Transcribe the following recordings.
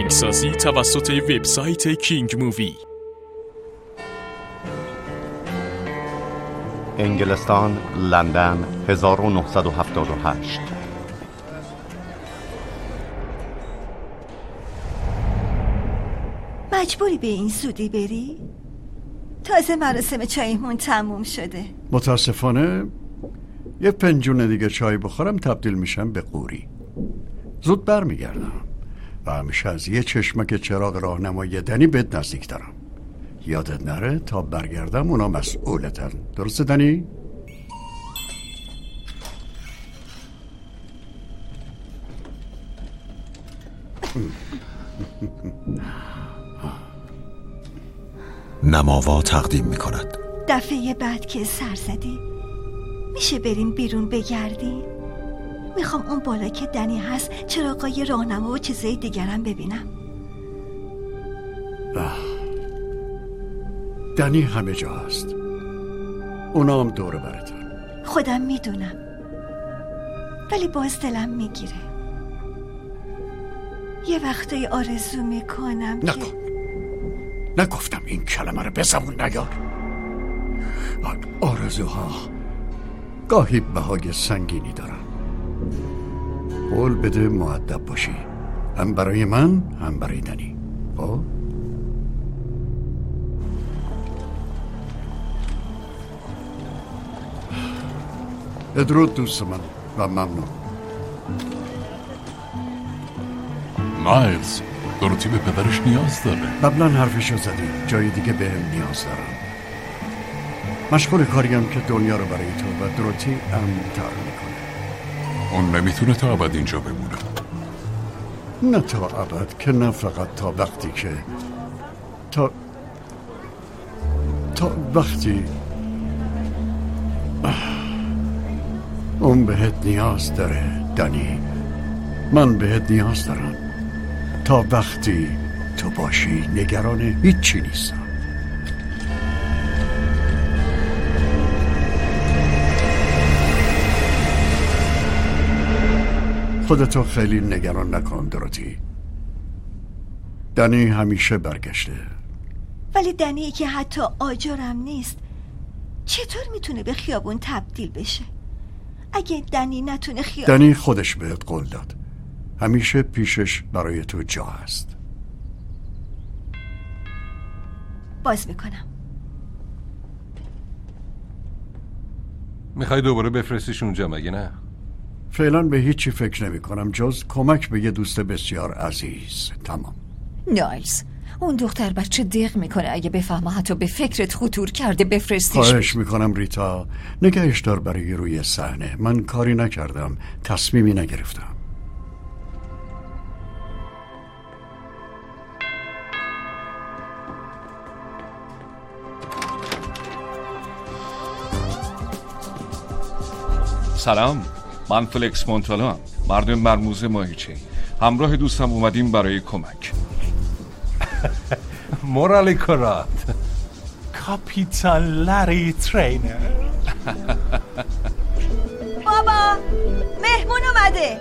آهنگسازی توسط وبسایت کینگ مووی. انگلستان، لندن، 1978. مجبوری به این زودی بری؟ تازه مراسم چایمون تموم شده. متاسفانه یه پنجون دیگه چای بخورم تبدیل میشم به قوری. زود برمیگردم و همیشه از یه چشمک چراغ راهنمای دنی بهت نزدیک دارم. یادت نره تا برگردم اونا مسئولتن. درسته دنی؟ نماوا تقدیم می کند. دفعه بعد که سر زدی میشه بریم بیرون بگردیم؟ میخوام اون بالا که دنی هست چراغای راهنما و چیزای دیگرم ببینم. دنی همه جا هست، اونا هم دور برتن. خودم میدونم ولی باز دلم میگیره. یه وقتایی آرزو میکنم نگفتم این کلمه رو به زبون نیار. آرزوها گاهی بهای سنگینی دارن. قول بده مؤدب باشی، هم برای من هم برای دنی. بدرود دوست من و ممنون. نایلز، دروتی به پدرش نیاز داره. قبلا حرفشو زدی، جای دیگه بهم نیاز دارم. مشغول کاریم که دنیا رو برای تو و دروتی امن‌تر میکنه. اون نمیتونه تا ابد اینجا بمونه. نه تا ابد که نه، فقط تا وقتی که تا وقتی اون بهت نیاز داره دنی. من بهت نیاز دارم. تا وقتی تو باشی نگران هیچی نیستم. خودتو خیلی نگران نکن دروتی. دنی همیشه برگشته. ولی دنی که حتی آجرم نیست چطور میتونه به خیابون تبدیل بشه؟ اگه دنی نتونه دنی خودش بهت قول داد همیشه پیشش برای تو جا هست. باز میکنم. میخوای دوباره بفرستیش اونجا مگه نه؟ فعلا به هیچی فکر نمی کنم جز کمک به یه دوست بسیار عزیز. تمام. نایلز، اون دختر بچه دق میکنه. اگه بفهمه حتی به فکرت خطور کرده بفرستیش. خواهش میکنم ریتا، نگهش دار برای روی صحنه. من کاری نکردم، تصمیمی نگرفتم. سلام، من فلکس مونتالو هم، مرد مرموز ماهیچه. همراه دوستم اومدیم برای کمک. مورالی کرات کاپیتان لری ترینر. بابا مهمون اومده.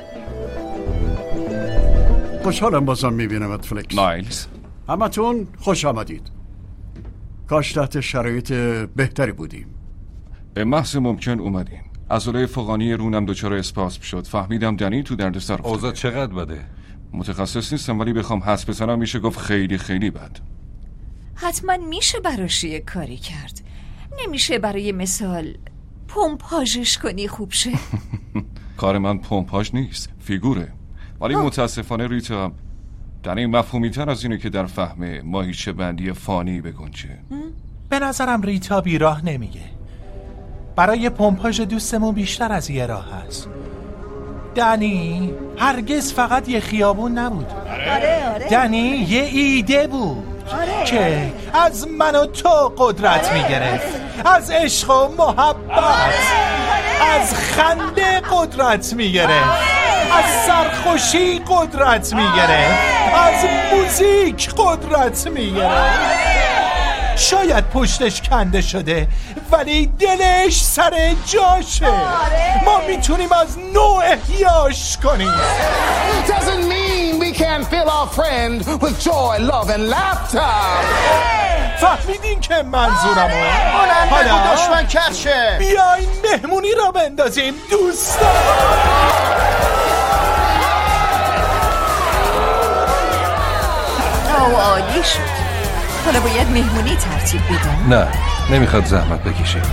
خوشحالم بازم میبینمت فلکس. نایلز، همتون خوش آمدید. کاش تحت شرایط بهتری بودیم. به محض ممکن اومدیم. عضله فوقانی رونم دچار اسپاسم شد. فهمیدم دنی تو دردسر افتاده. اوضاع چقدر بده؟ متخصص نیستم ولی بخوام حدس بزنم میشه گفت خیلی خیلی بد. حتما میشه براش یه کاری کرد. نمیشه برای مثال پمپاژش کنی خوب شه؟ کار من پمپاژ نیست، فیگوره. ولی متاسفانه ریتا، دنی مفهومی تر از اینه که در فهم ماهیچه بندی فانی بگنجه. به نظرم ریتا بیراه نمیگه. برای پمپاژ دوستمون بیشتر از یه راه هست. دنی هرگز فقط یه خیابون نبود. آره. دنی یه ایده بود که از من و تو قدرت میگرفت. از عشق و محبت، از خنده قدرت میگرفت، از سرخوشی قدرت میگرفت، از موزیک قدرت میگرفت. شاید پشتش کنده شده ولی دلش سر جاشه. ما میتونیم از نو احیاش کنیم. It doesn't mean we can fill our friend with joy, love and laughter. فهمیدین که منظورمو؟ حالا دشمن کشه. بیاین مهمونی را بندازیم دوستان. عالی شد. حالا باید مهمونی ترتیب بدم. نه نمیخواد زحمت بکشید.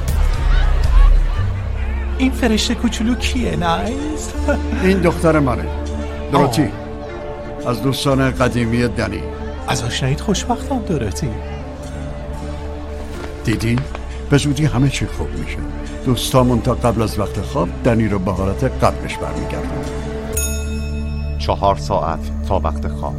این فرشته کوچولو کیه نایس؟ این دختر منه دروتی، از دوستان قدیمی دنی. از آشناییت خوشبختم دروتی. دیدین؟ به زودی همه چی خوب میشه. دوستامون تا قبل از وقت خواب دنی رو به حالت قبلش برمیگردن. 4 ساعت تا وقت خواب.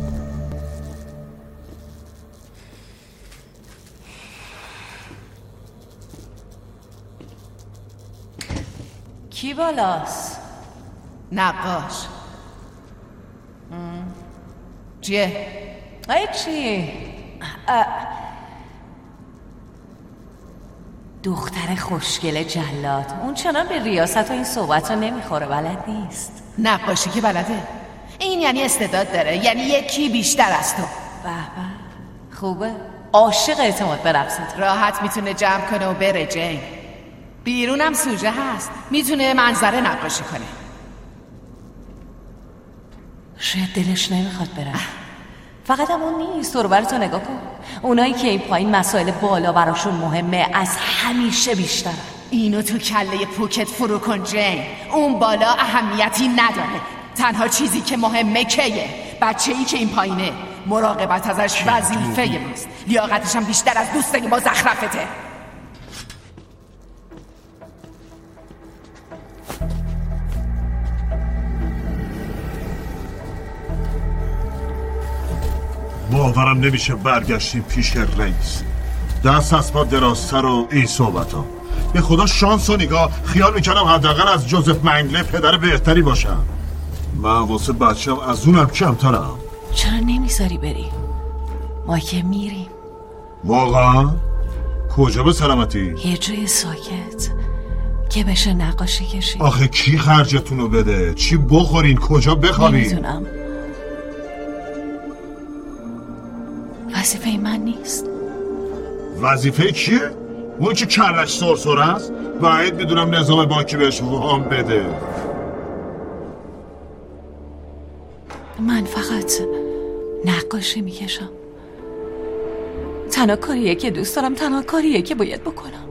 کی بالاست؟ نقاش. چیه؟ چی؟ دختر خوشگل جلاد. اون چنان به ریاست و این صحبت رو نمیخوره، بلد نیست. نقاشی که بلده. این یعنی استعداد داره، یعنی یکی بیشتر از تو. به خوبه. عاشق اعتماد به نفسه. راحت میتونه جمع کنه و بره جین. بیرونم سوژه هست، میتونه منظره نقاشی کنه. شاید دلش نمیخواد بره. فقط هم اون نیست، دور و برتو نگاه کن. اونایی که این پایین مسائل بالا براشون مهمه از همیشه بیشتره. اینو تو کله پوکت فرو کن جین. اون بالا اهمیتی نداره. تنها چیزی که مهمه کیه؟ بچه‌ای که این پایینه. مراقبت ازش وظیفه ماست. لیاقتش هم بیشتر از دوستای ما زخرفته. باورم نمیشه برگشتیم پیش رئیس. دست از پا درازتر و این صحبت ها. به خدا شانس و نگاه. خیال میکنم حداقل از جوزف منگله پدر بهتری باشم. من واسه بچم از اونم کمترم. چرا نمیذاری بریم؟ ما که میریم. واقعا؟ کجا به سلامتی؟ یه جای ساکت که بشه نقاشی کشید. آخه کی خرجتونو بده؟ چی بخورین؟ کجا بخوابین؟ نمیدونم. وظیفه من نیست. وظیفه کیه؟ اون که کلش سرسر است؟ باید میدونم نظام بانکی بهش وام بده. من فقط نقاشی میکشم. تنها کاریه که دوست دارم، تنها کاریه که باید بکنم.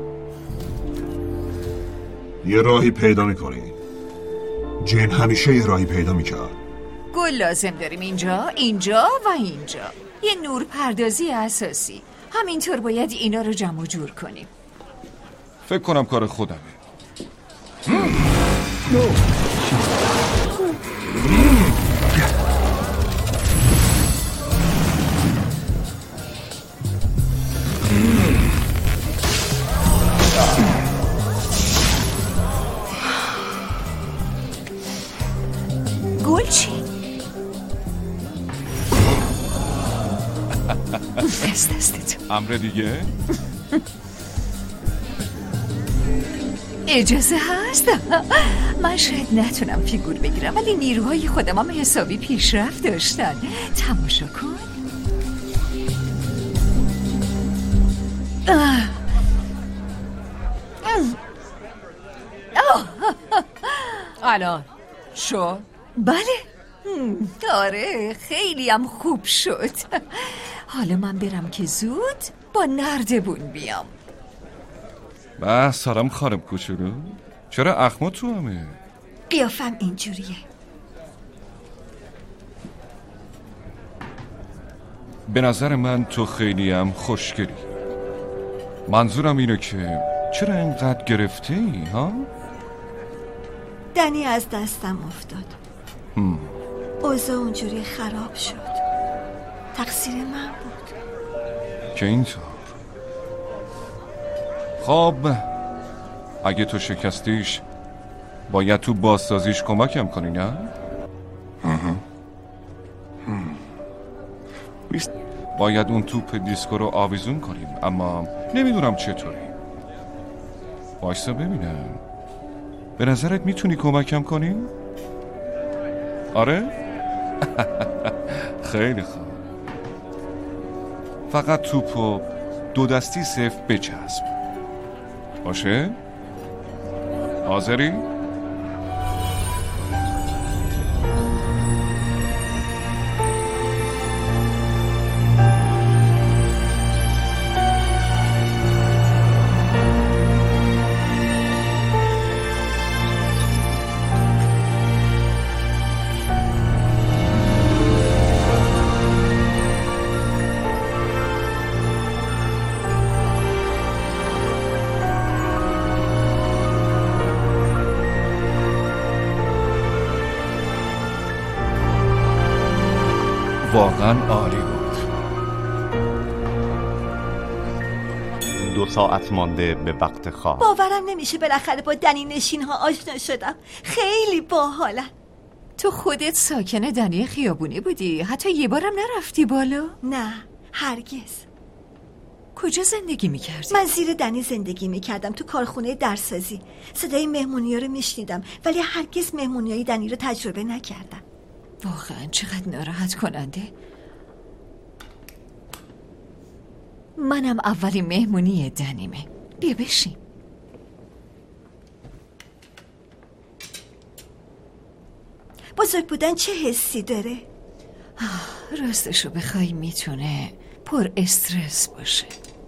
یه راهی پیدا میکنی. جین همیشه یه راهی پیدا میکرد. گل لازم داریم اینجا و اینجا. یه نور پردازی اساسی. همینطور باید اینا رو جمع و جور کنیم. فکر کنم کار خودمه. گل چی؟ دستت امر دیگه؟ اجازه هست؟ من شاید نتونم فیگور بگیرم ولی نیروهای خودم هم حسابی پیشرفت داشتن. تماشا کن. الان شو؟ بله. آره خیلی هم خوب شد. حالا من برم که زود با نردبون بیام. سلام خانم کوچولو. چرا اخما تو همه؟ قیافم اینجوریه. به نظر من تو خیلی هم خوشگلی. منظورم اینه که چرا اینقدر گرفته ای ها؟ دنی از دستم افتاد. اوضاع اونجوری خراب شد. تقصیر من بود. که اینطور. خب اگه تو شکستیش باید تو بازسازیش کمکم کنی نه؟ باید اون توپ دیسکو رو آویزون کنیم اما نمیدونم چطوری. وایسا ببینم. به نظرت میتونی کمکم کنی؟ آره؟ خیلی خوب. فقط توپو 2 دستی صفر بچسب. باشه؟ حاضری؟ واقعا عالی بود. 2 ساعت مانده به وقت خواب. باورم نمیشه بالاخره با دنی نشین ها آشنا شدم. خیلی باحالن. تو خودت ساکن دنی خیابونی بودی؟ حتی یه بارم نرفتی بالا؟ نه هرگز. کجا زندگی میکردی؟ من زیر دنی زندگی میکردم، تو کارخونه درسازی. صدای مهمونی ها رو میشنیدم ولی هرگز مهمونی های دنی رو تجربه نکردم. واقعا چقدر ناراحت کننده. منم اولین مهمونی دنیمه. بیا بشین. بزرگ بودن چه حسی داره؟ راستشو بخوای میتونه پر استرس باشه.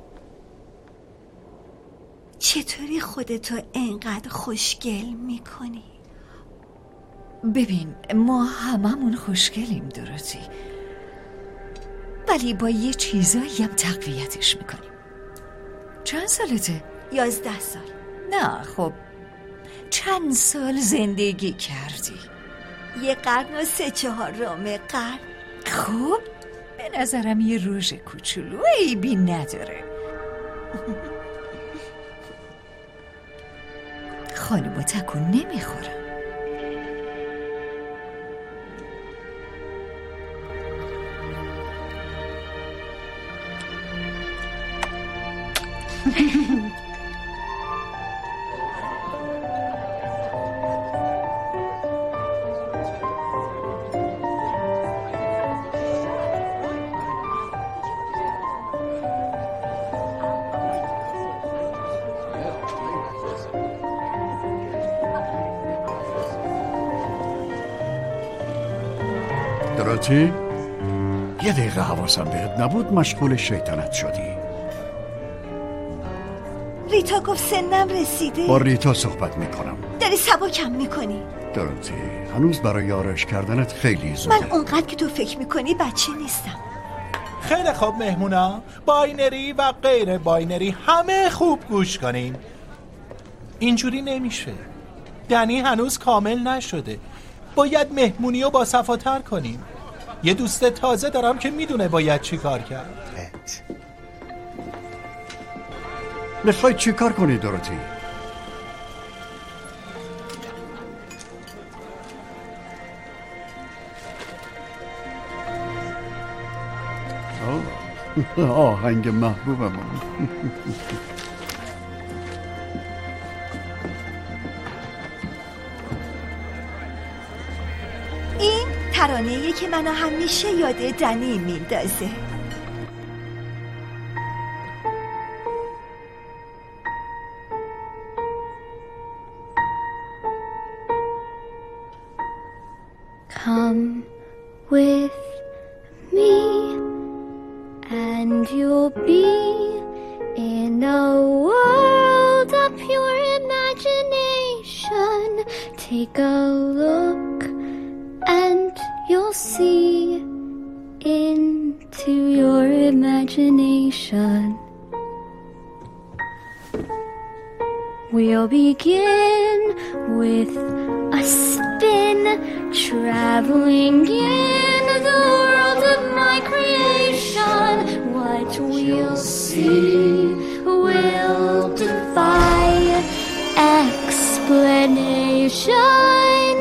چطوری خودتو انقدر خوشگل میکنی؟ ببین ما هممون خوشگلیم دروتی، ولی با یه چیزایی هم تقویتش میکنیم. چند سالته؟ 11 سال. نه خب چند سال زندگی کردی؟ 1 قرن و 3/4 قرن. خب به نظرم یه روژ کوچولو عیبی نداره. خانم تکون نمیخورم. دروتی؟ یه دقیقه حواسم بهت نبود مشغول شیطنت شدی. ریتا گفت سنم رسیده. با ریتا صحبت میکنم. داری سبکم میکنی. دروتی هنوز برای آرایش کردنت خیلی زوده. من اونقدر که تو فکر میکنی بچه نیستم. خیلی خوب مهمونا، باینری و غیر باینری همه خوب گوش کنین. اینجوری نمیشه. دنی هنوز کامل نشده. باید مهمونیو با صفاتر کنیم. یه دوست تازه دارم که میدونه باید چی کار کرد. میخوای چی کار کنی دروتی؟ آهنگ محبوبم. این ترانه‌ایه که منو همیشه یاد دنی میندازه. Come with me and you'll be in a world of pure imagination. Take a look and you'll see into your imagination. We'll begin with a spin, traveling in the world of my creation. What we'll see will defy explanation.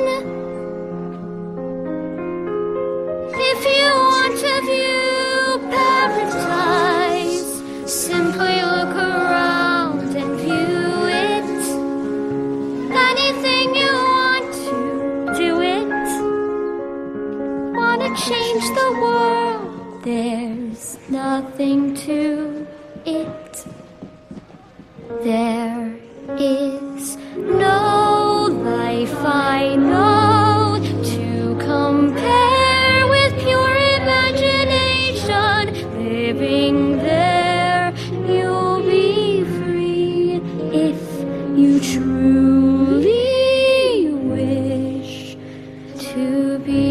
If you want to view paradise, simply look around and view it. Anything you want to do it. Wanna nothing to it. There is no life I know to compare with pure imagination. Living there, you'll be free if you truly wish to be.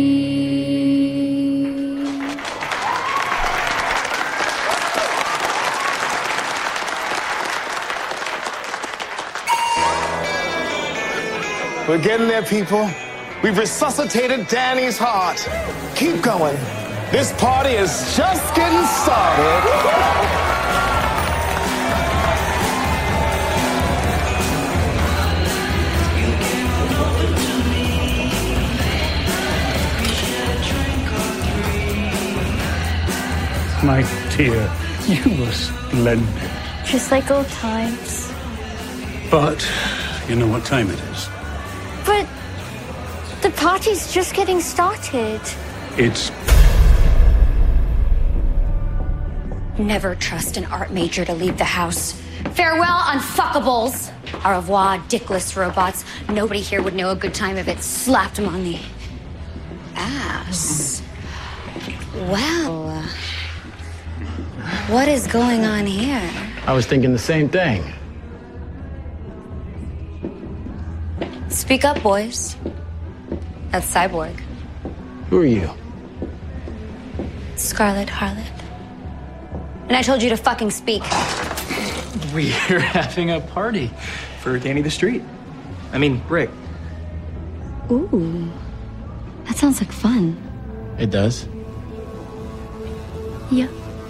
We're getting there, people. We've resuscitated Danny's heart. Keep going. This party is just getting started. My dear, you were splendid. Just like old times. But you know what time it is. But the party's just getting started. It's... Never trust an art major to leave the house. Farewell, unfuckables. Au revoir, dickless robots. Nobody here would know a good time if it slapped him on the ass. Well, what is going on here? I was thinking the same thing. Speak up, boys. That's Cyborg. Who are you? Scarlet Harlot. And I told you to fucking speak. We're having a party for Danny the Street. I mean, Rick. Ooh. That sounds like fun. It does? Yeah.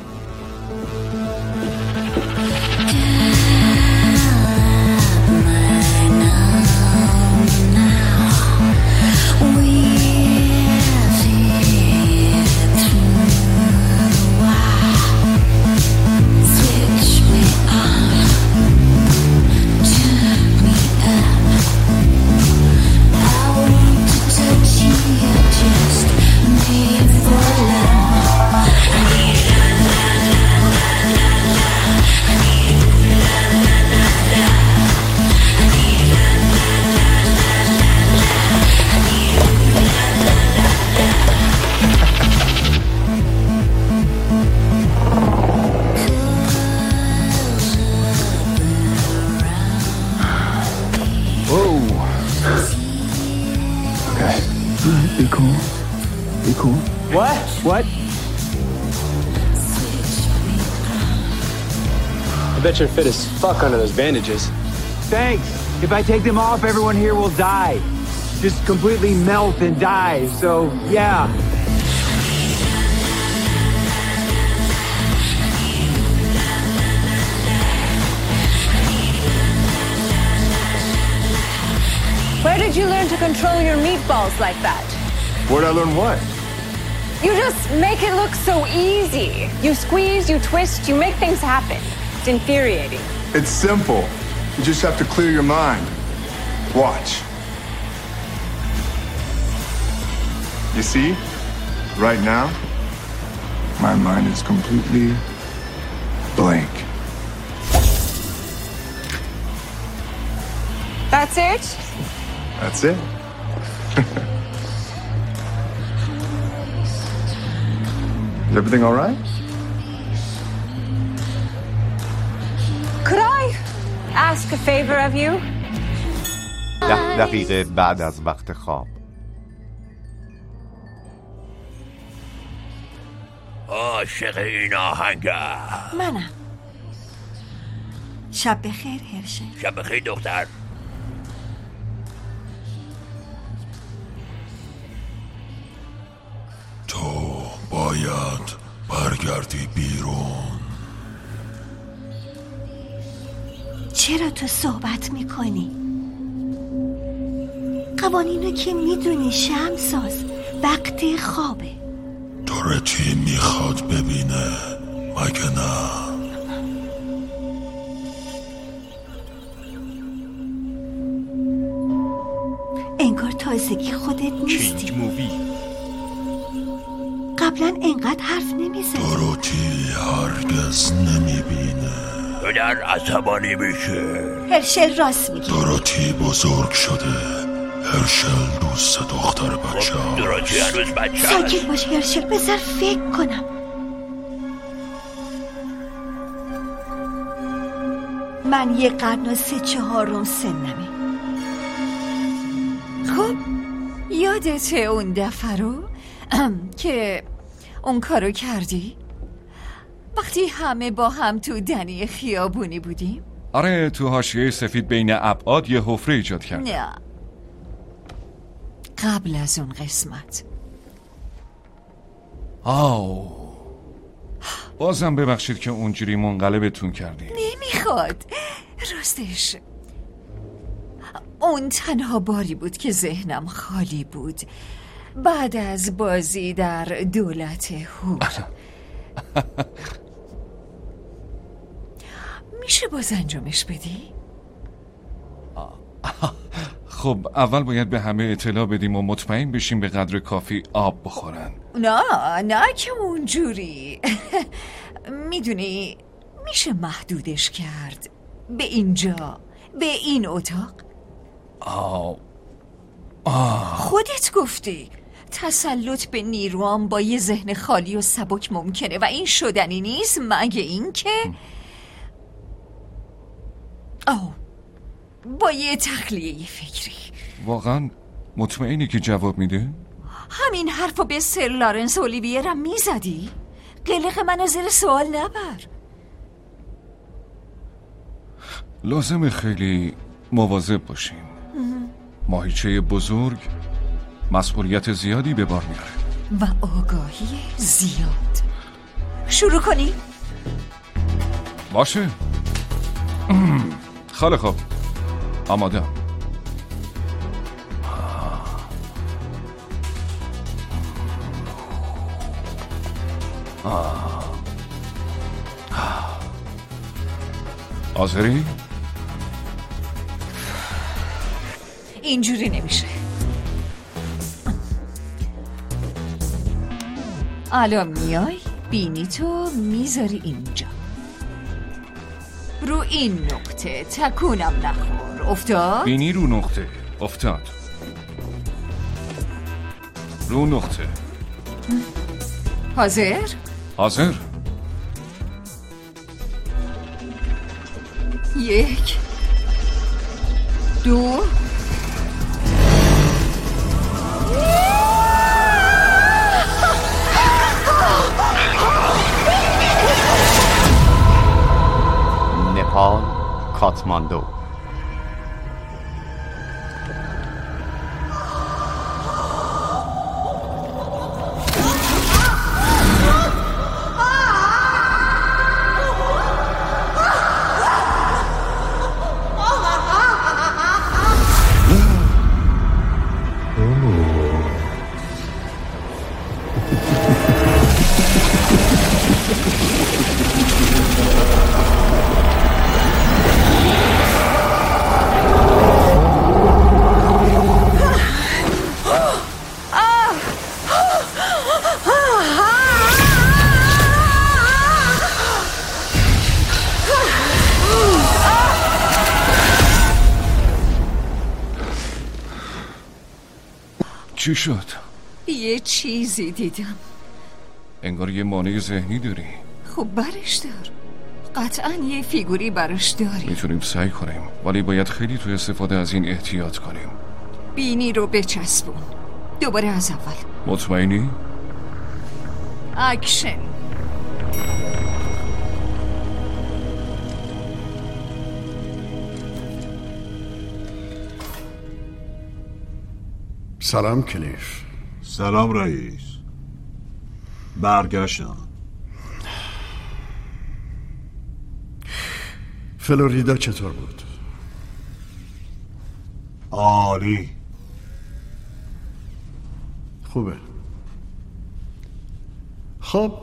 Be cool. Be cool. What? What? I bet you're fit as fuck under those bandages. Thanks. If I take them off, everyone here will die. Just completely melt and die. So, yeah. Where did you learn to control your meatballs like that? Where'd I learn what? You just make it look so easy. You squeeze, you twist, you make things happen. It's infuriating. It's simple. You just have to clear your mind. Watch. You see? Right now, my mind is completely blank. That's it? That's it. Is everything all right? Could I ask a favor of you? 10 دقیقه بعد از وقت خواب. عاشق این آهنگم. منم. شب بخیر هرشه. شب بخیر دختر. تو باید برگردی بیرون. چرا تو صحبت میکنی؟ قوانینو که میدونی شمساز، وقت خوابه. دورتی میخواد ببینه مگه نه؟ انگار تازگی خودت نیستی. کینگ مووی. قبلا اینقدر حرف نمیزد. دوروتی هرگز نمیبینه. پدر عصبانی میشه. هرشل راست میگه. دوروتی بزرگ شده. هرشل دوست دختر بچه هست. دوروتی هنوز بچه هست. ساکت باش هرشل، بذار فکر کنم. من 1 قرن و 3/4 سنمه. خب یادته اون دفعه رو که اون کارو کردی؟ وقتی همه با هم تو دنی خیابونی بودیم؟ آره، تو حاشیه سفید بین ابعاد یه حفره ایجاد کرد. نه، قبل از اون قسمت. بازم ببخشید که اونجوری منقلبتون کردیم. نمیخواد. راستش اون تنها باری بود که ذهنم خالی بود بعد از بازی در دولت هود. میشه باز انجامش بدی؟ خب اول باید به همه اطلاع بدیم و مطمئن بشیم به قدر کافی آب بخورن. نه که اونجوری. میدونی میشه محدودش کرد به اینجا، به این اتاق. خودت گفتی تسلط به نیروام با یه ذهن خالی و سبک ممکنه و این شدنی نیست، مگه این که با یه تخلیه فکری. واقعا مطمئنی که جواب میده؟ همین حرفو به سر لارنس اولیویرم میزدی؟ قلق منو زیر سوال نبر. لازمه خیلی مواظب باشیم. ماهیچه بزرگ مسئولیت زیادی به بار میاره و آگاهی زیاد. شروع کنی؟ باشه. خیلی خوب، آماده. آذری؟ اینجوری نمیشه. الان میای بینی تو میذاری اینجا رو این نقطه، تکونم نخور. افتاد؟ بینی رو نقطه افتاد. رو نقطه. حاضر؟ حاضر. 1 2 نپال، کاتماندو. چی شد؟ یه چیزی دیدم. انگار یه مانع ذهنی داری. خب برش دار. قطعا یه فیگوری براش داری. میتونیم سعی کنیم، ولی باید خیلی تو استفاده از این احتیاط کنیم. بینی رو بچسبون. دوباره از اول. مطمئنی؟ اکشن. سلام کلیف. سلام رئیس. برگشتم. فلوریدا چطور بود؟ عالی. خوبه. خب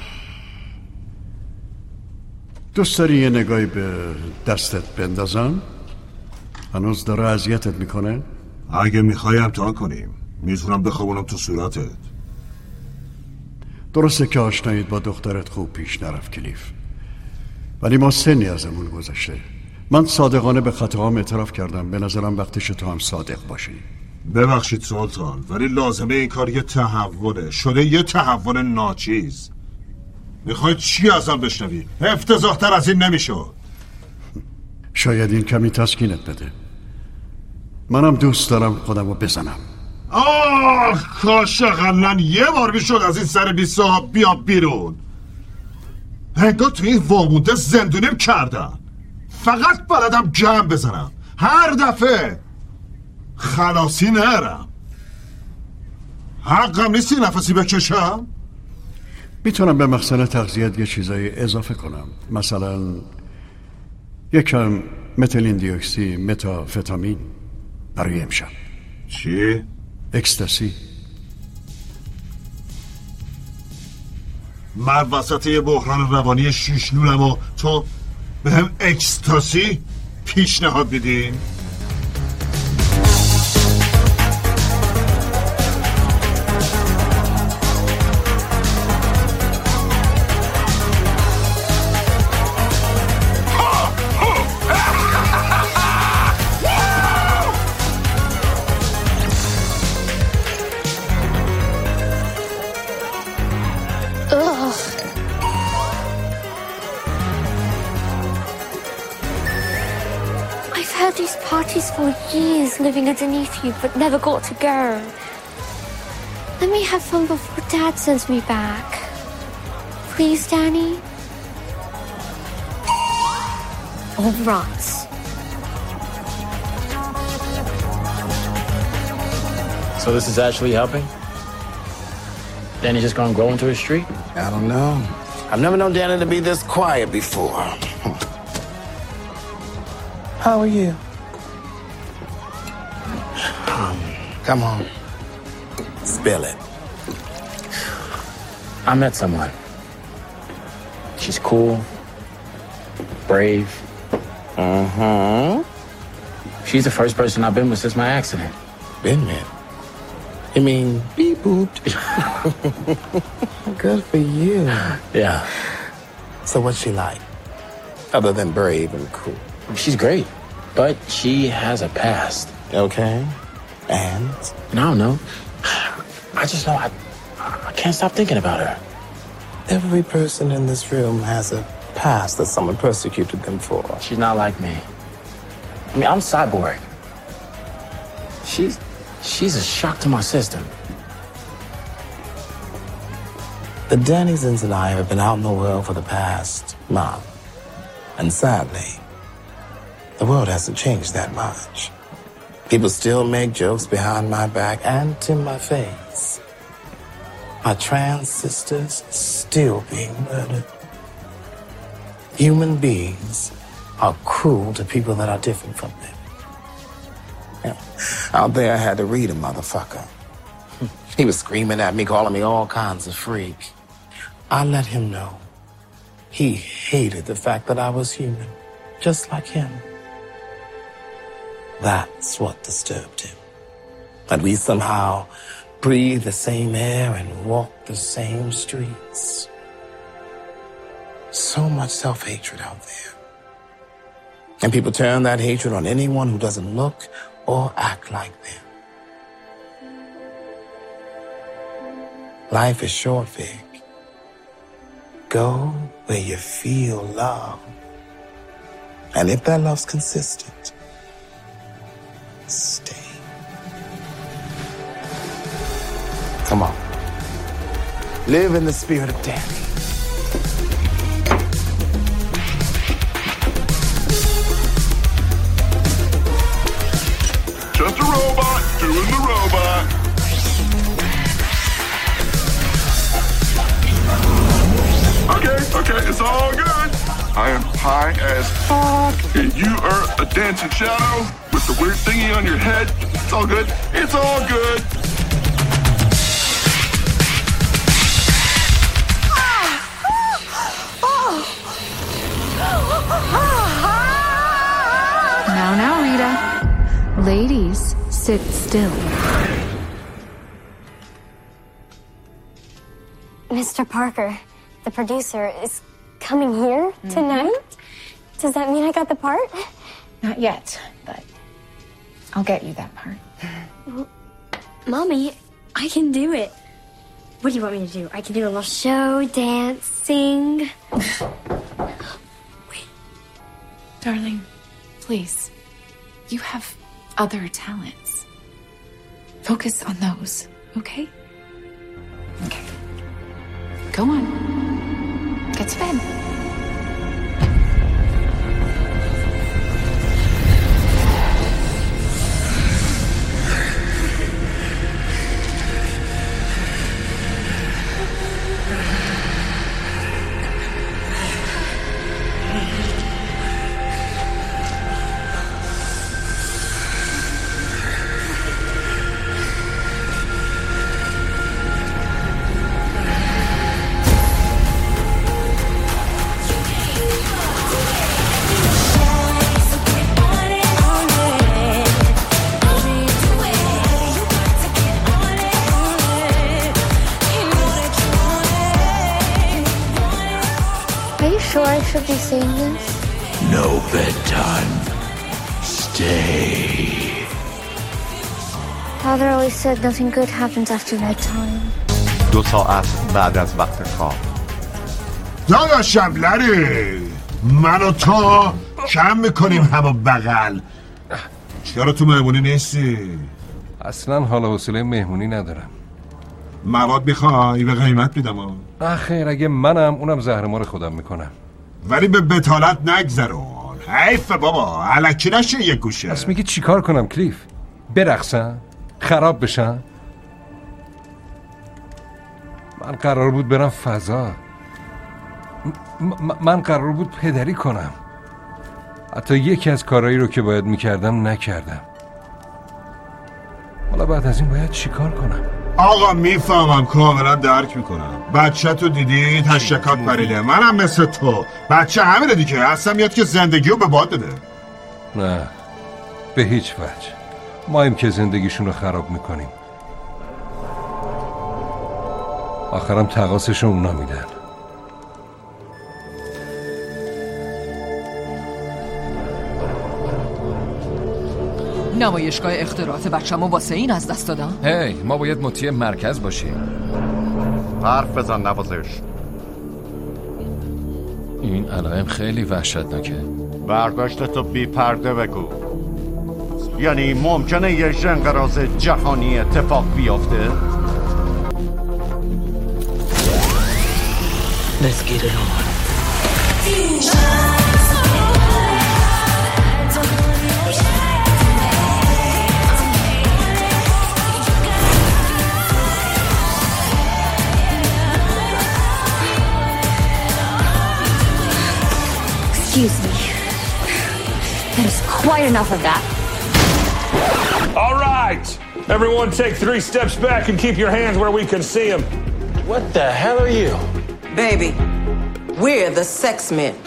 دوست داری یه نگاهی به دستت بندازم؟ هنوز داره اذیتت میکنه؟ اگه میخوای امتحان کنیم میتونم بخوابونم تو صورتت. درسته که آشناییت با دخترت خوب پیش نرفت کلیف، ولی ما سنی ازمون گذشته. من صادقانه به خطاهام اعتراف کردم. به نظرم وقتش تو هم صادق باشی. ببخشید سلطان، ولی لازمه این کار یه تحوله شده، یه تحول ناچیز. میخواید چی ازم بشنوی؟ افتضاح‌تر از این نمیشه. شاید این کمی تسکینت بده. منم دوست دارم خودمو بزنم. کاش اقلن یه بار میشد از این سر بی صاحب بیا بیرون. انگار تو این وامونده زندونیم کردن. فقط بلدم جمع بزنم، هر دفعه خلاصی نرم. حقم نیستی نفسی بکشم؟ میتونم به مخزن تغذیت یه چیزایی اضافه کنم، مثلا یکم متیلین دیوکسی متافتامین برای امشب. چی؟ اکستاسی. من وسط یه بحران روانی شیشنونم و تو به هم اکستاسی پیشنهاد میدین؟ These parties for years living underneath you, but never got to go. Let me have fun before Dad sends me back. Please, Danny? All right. So this is actually helping? Danny just gonna grow into a street? I don't know. I've never known Danny to be this quiet before. How are you? Come on. Spill it. I met someone. She's cool, brave. She's the first person I've been with since my accident. Been with? You mean beep booped? Good for you. Yeah. So what's she like? Other than brave and cool. She's great, but she has a past. Okay. And? I don't know. I just know I can't stop thinking about her. Every person in this room has a past that someone persecuted them for. She's not like me. I mean, I'm Cyborg. She's a shock to my system. The Dannysons and I have been out in the world for the past month. And sadly, the world hasn't changed that much. People still make jokes behind my back and to my face. My trans sisters still being murdered. Human beings are cruel to people that are different from them. Yeah. Out there, I had to read a motherfucker. He was screaming at me, calling me all kinds of freak. I let him know. He hated the fact that I was human, just like him. That's what disturbed him. That we somehow breathe the same air and walk the same streets. So much self-hatred out there. And people turn that hatred on anyone who doesn't look or act like them. Life is short, Vic. Go where you feel love. And if that love's consistent, stay. Come on. Live in the spirit of Danny. Just a robot doing the robot. Okay, it's all good. I am high as fuck, and you are a dancing shadow with the weird thingy on your head. It's all good. It's all good. Now, Rita. Ladies, sit still. Mr. Parker, the producer, is coming here tonight? Does that mean I got the part? Not yet, but I'll get you that part. Mommy, I can do it. What do you want me to do? I can do a little show, dance, sing. Darling, please. You have other talents. Focus on those, okay? Okay. Go on. Get to bed. I should be seeing this? No bedtime. Stay. Father always said nothing good happens after bedtime. 2 ساعت بعد از وقت خواب. داداشم لری من و تو کم میکنیم همو بغل. چرا تو مهمونی نیستی؟ اصلا حال حوصله مهمونی ندارم. مواد میخوای به قیمت میدم. آخر اگه منم اونم زهرمار خودم میکنم. ولی به بتالت نگذرون. حیف بابا الکی نشه یک گوشه. پس میگی چیکار کنم کلیف؟ برقصن؟ خراب بشن؟ من قرار بود برم فضا. من قرار بود پدری کنم. حتی یکی از کارهایی رو که باید میکردم نکردم. حالا بعد از این باید چیکار کنم؟ آقا میفهمم کاملا درک میکنم. بچه تو دیدی تشکات پریده. منم مثل تو بچه همینه دیگه. اصلا میاد که زندگی رو به باد بده. نه به هیچ وجه. ماییم که زندگیشون رو خراب میکنیم. آخرم تقاصشو اونا میدن. نمایشگاه اختراعات بچه‌مو واسه این از دست دادم. هی ما باید مطیع مرکز باشیم. حرف بزن نوازش. این علائم خیلی وحشتناکه. برداشتتو بی پرده بگو. یعنی ممکنه یه ژنقراض جهانی اتفاق بیافته؟ Let's get it on. Excuse me. That is quite enough of that. All right. Everyone take 3 steps back and keep your hands where we can see them. What the hell are you? Baby, we're the sex men.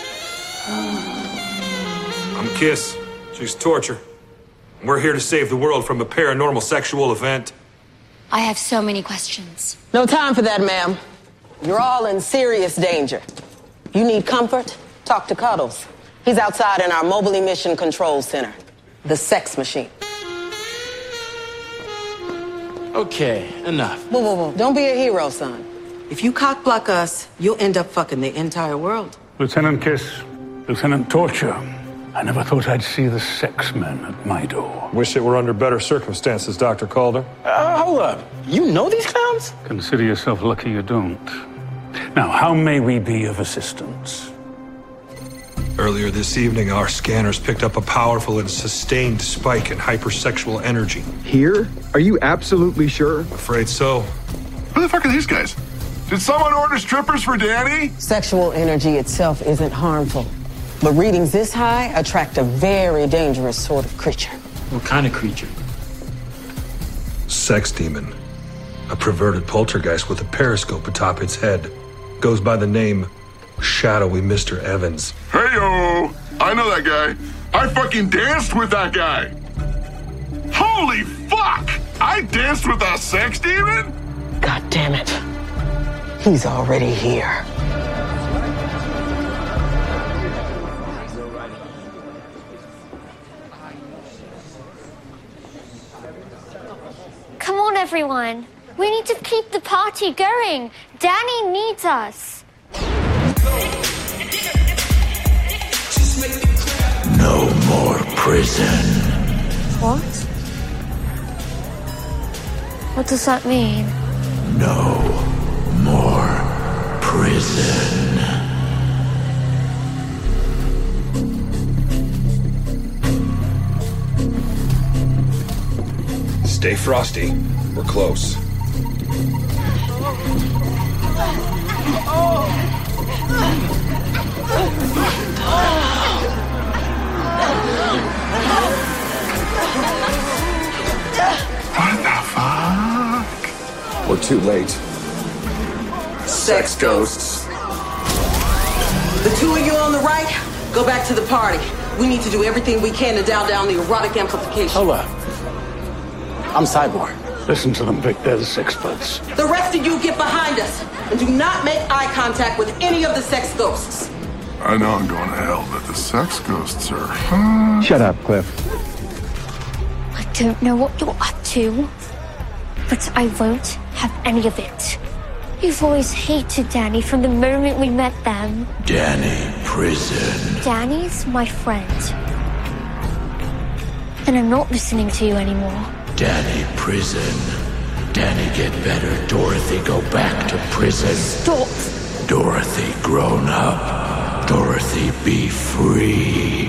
I'm Kiss. She's Torture. We're here to save the world from a paranormal sexual event. I have so many questions. No time for that, ma'am. You're all in serious danger. You need comfort? Talk to Cuddles. He's outside in our mobile emission control center. The sex machine. Okay, enough. Whoa. Don't be a hero, son. If you cock-block us, you'll end up fucking the entire world. Lieutenant Kiss, Lieutenant Torture. I never thought I'd see the sex men at my door. Wish it were under better circumstances, Dr. Calder. Hold up. You know these clowns? Consider yourself lucky you don't. Now, how may we be of assistance? Earlier this evening, our scanners picked up a powerful and sustained spike in hypersexual energy. Here? Are you absolutely sure? Afraid so. Who the fuck are these guys? Did someone order strippers for Danny? Sexual energy itself isn't harmful, but readings this high attract a very dangerous sort of creature. What kind of creature? Sex demon. A perverted poltergeist with a periscope atop its head. Goes by the name Shadowy Mr. Evans. Hey-yo! I know that guy. I fucking danced with that guy. Holy fuck! I danced with a sex demon? God damn it. He's already here. Come on, everyone. We need to keep the party going. Danny needs us. No more prison. What? What does that mean? No more prison. Stay frosty. We're close. What the fuck? We're too late. Sex ghosts. The two of you on the right, go back to the party. We need to do everything we can to dial down the erotic amplification. Hold up. I'm Cyborg. Listen to them, Vic. They're the sexperts. The rest of you get behind us and do not make eye contact with any of the sex ghosts. I know I'm going to hell, but the sex ghosts are... Shut up, Cliff. I don't know what you're up to, but I won't have any of it. You've always hated Danny from the moment we met them. Danny Prison. Danny's my friend. And I'm not listening to you anymore. Danny Prison. Danny get better. Dorothy go back to prison. Stop! Dorothy grown up. Dorothy be free.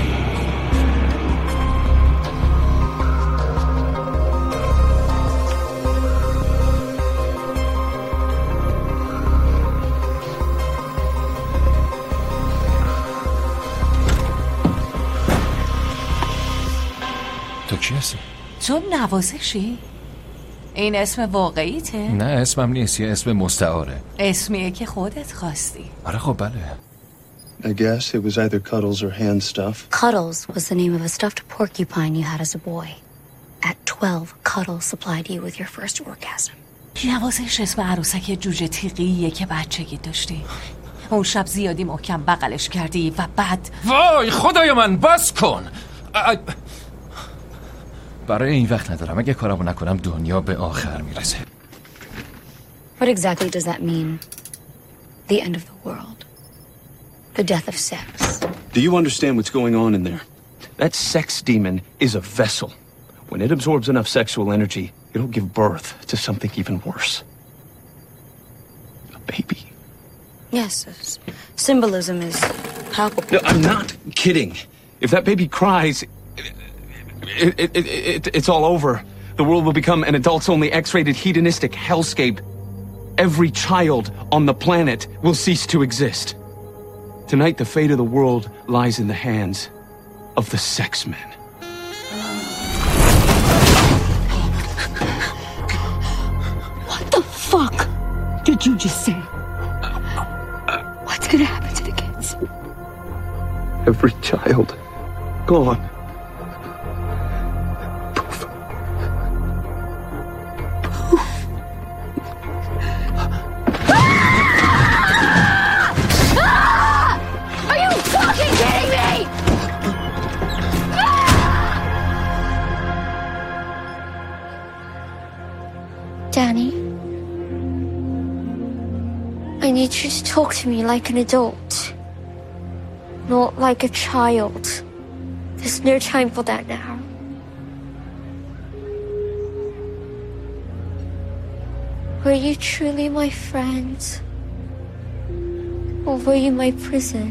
تو کی هستی؟ تو نوازشی؟ این اسم واقعیته؟ نه اسمم نیست، یه اسم مستعاره. اسمیه که خودت خواستی. آره خب بله. I guess it was either Cuddles or hand stuff. Cuddles was the name of a stuffed porcupine you had as a boy. At 12, Cuddles supplied you with your first orgasm. نوازش اسم عروسک جوجه تیغیه که بچگی داشتی. اون شب زیادی محکم بغلش کردی و بعد وای خدای من بس کن. برای این وقت ندارم. اگه کارمو نکنم دنیا به آخر میرسه. What exactly does that mean? The end of the world. The death of sex. Do you understand what's going on in there? That sex demon is a vessel. When it absorbs enough sexual energy, it'll give birth to something even worse. A baby. Yes, symbolism is palpable. No, I'm not kidding. If that baby cries, it's all over. The world will become an adults-only X-rated hedonistic hellscape. Every child on the planet will cease to exist. Tonight, the fate of the world lies in the hands of the sex men. What the fuck did you just say? What's gonna happen to the kids? Every child gone. Danny, I need you to talk to me like an adult, not like a child. There's no time for that now. Were you truly my friend? Or were you my prison?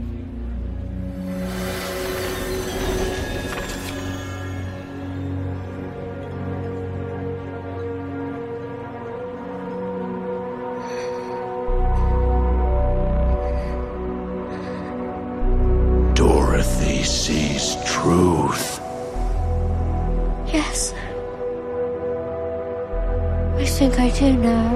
Dorothy sees truth. Yes. I think I do now.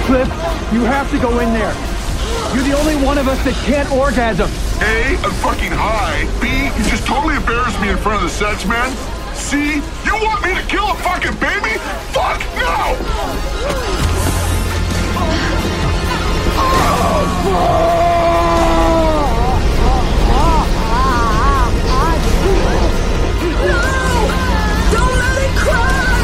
Cliff, you have to go in there. You're the only one of us that can't orgasm. A, I'm fucking high. B, you just totally embarrassed me in front of the sex man. C, you want me to kill a fucking baby? Fuck no! Don't let it cry!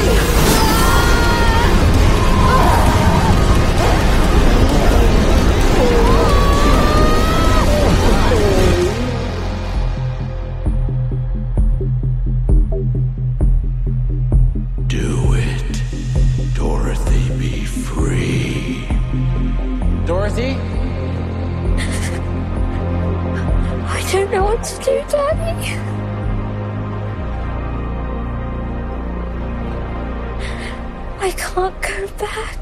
Do it. Dorothy, be free. Dorothy? I don't know what to do, Daddy. I can't go back.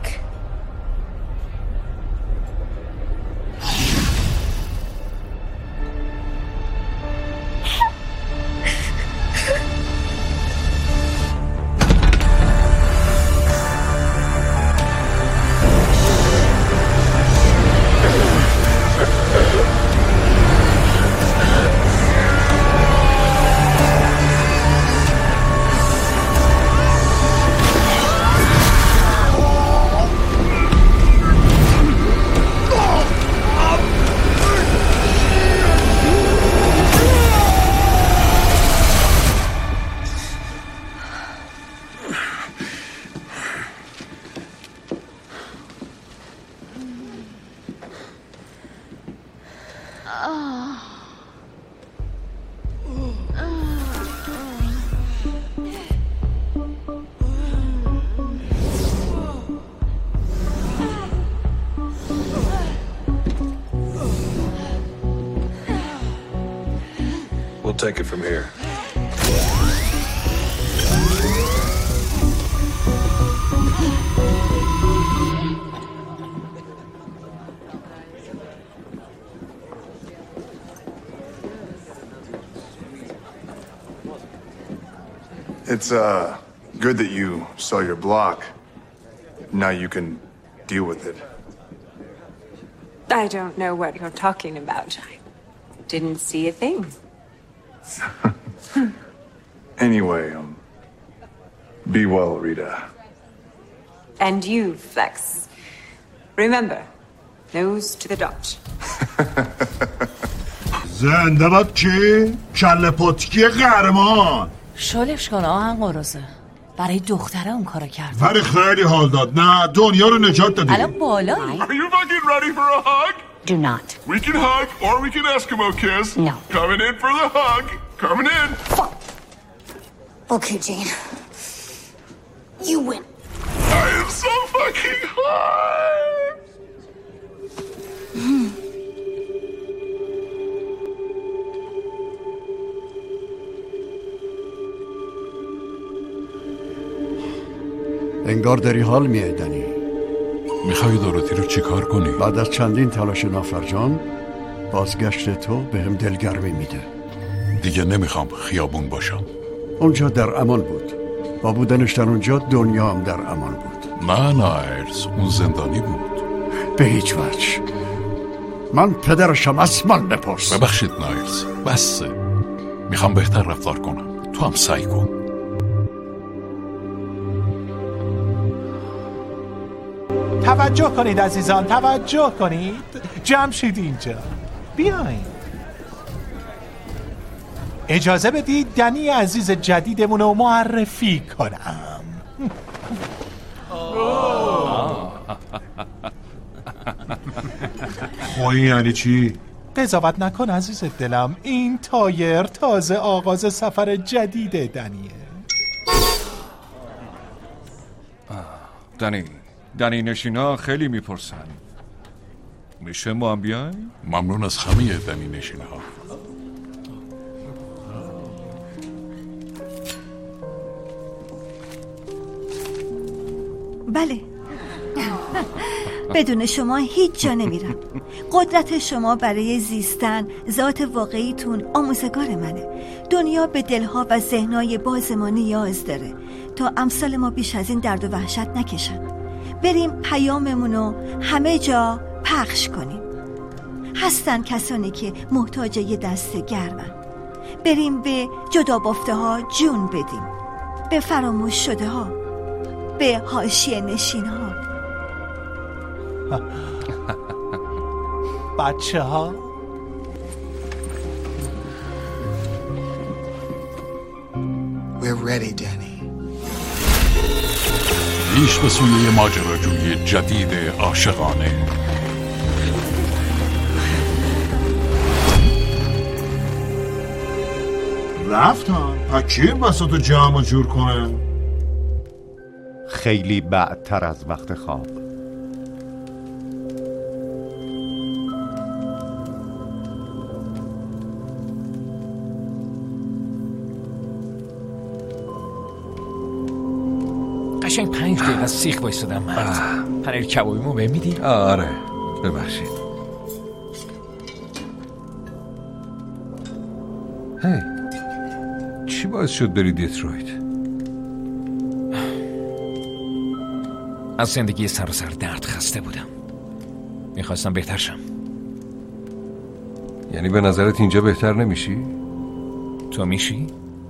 We'll take it from here. It's, good that you saw your block. Now you can deal with it. I don't know what you're talking about. I didn't see a thing. Anyway, be well, Rita. And you, Flex. Remember, nose to the dot. زنده باد چی؟ کله پتکی قهرمان. شلش کن آهن قرصه. برای دختره اون کارو کرد. ولی خیلی حال داد. نه دنیا رو نجات دادی. الان بالایی. Are you fucking ready for a hug? Do not. We can hug or we can Eskimo kiss. No. Coming in for the hug. Coming in. Fuck. Okay, Jane. You win. I am so fucking high. انگار داری حال می‌دانی. میخوای دورتی رو چیکار کنی؟ بعد از چندین تلاش نافرجام بازگشت تو به هم دلگرمی میده. دیگه نمیخوام خیابون باشم. اونجا در امان بود. با بودنش در اونجا دنیا هم در امان بود. نه نایلز، اون زندانی بود. به هیچ وجه. من پدرشم، اصلا بپرس. ببخشید نایلز، بسه. میخوام بهتر رفتار کنم. تو هم سعی کن. توجه کنید عزیزان، توجه کنید. جمع شید اینجا. بیاین. اجازه بدید دنی عزیز جدیدمون رو معرفی کنم. این یعنی چی؟ قضاوت نکن عزیز دلم. این تایر تازه آغاز سفر جدید دنیه. دنی نشینا خیلی میپرسن. میشه ما هم بیایم؟ ممنون از همه دنی نشینا ها. بله. بدون شما هیچ جا نمیرم. قدرت شما برای زیستن، ذات واقعیتون آموزگار منه. دنیا به دلها و ذهنهای باز ما نیاز داره تا امثال ما بیش از این درد و وحشت نکشن. بریم پیاممونو همه جا پخش کنیم. هستن کسانی که محتاج یه دست گرمن. بریم به جدا بافته ها جون بدیم، به فراموش شده ها، به حاشیه نشین ها. بچه ها We're ready, Danny. پیش به سوی ماجراجویی جدید عاشقانه. رفتن؟ پس کی این بساط جمع جور کنه؟ خیلی بعدتر از وقت خواب. قشنگ 5 دقیقه از سیخ بایستادم مرد. پنیر کبابیمو بهم میدی؟ آره ببخشید. هی چی باعث شد بری دیترویت؟ از زندگی سر و سر درد خسته بودم. میخواستم بهتر شم. یعنی به نظرت اینجا بهتر نمیشی؟ تو میشی؟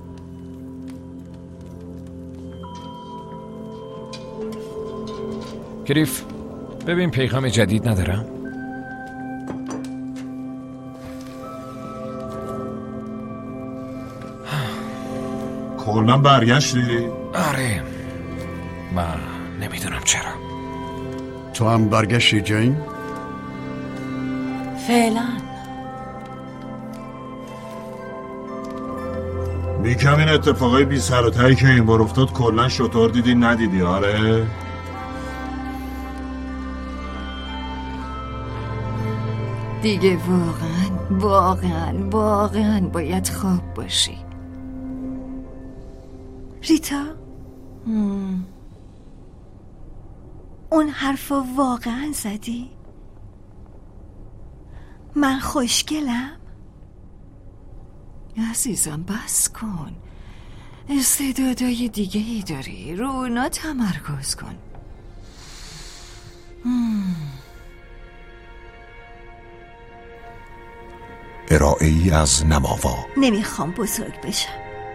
کریف ببین پیغام جدید ندارم؟ کلا برگشتی؟ آره من نمیدونم چرا. تو هم برگشتی جین؟ فعلا میگم این اتفاقای بی سر و تهی که این بار افتاد کلا شطور دیدی ندیدی؟ آره دیگه واقعا باید خواب باشی. ریتا اون حرفو واقعا زدی؟ من خوشگلم؟ عزیزم بس کن، استعدادای دیگه ای داری، رو اونا تمرکز کن. ارائه‌ای از نماوا. نمیخوام بزرگ بشم.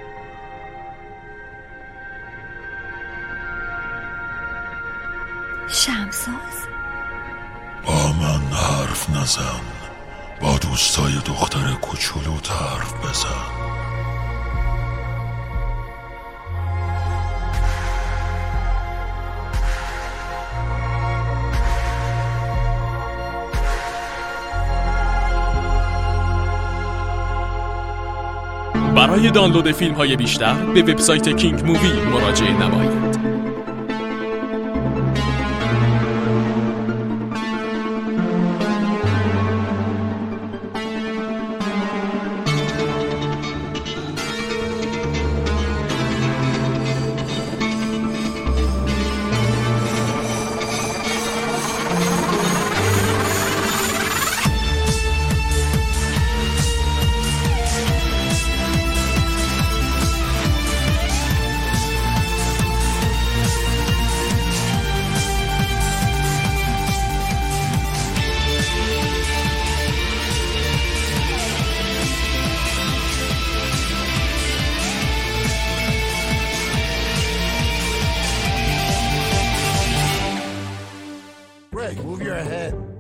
شمساز با من حرف نزن، با دوستای دختر کوچولوت حرف بزن. برای دانلود فیلم‌های بیشتر به وبسایت کینگ مووی مراجعه نمایید. Greg, move your head.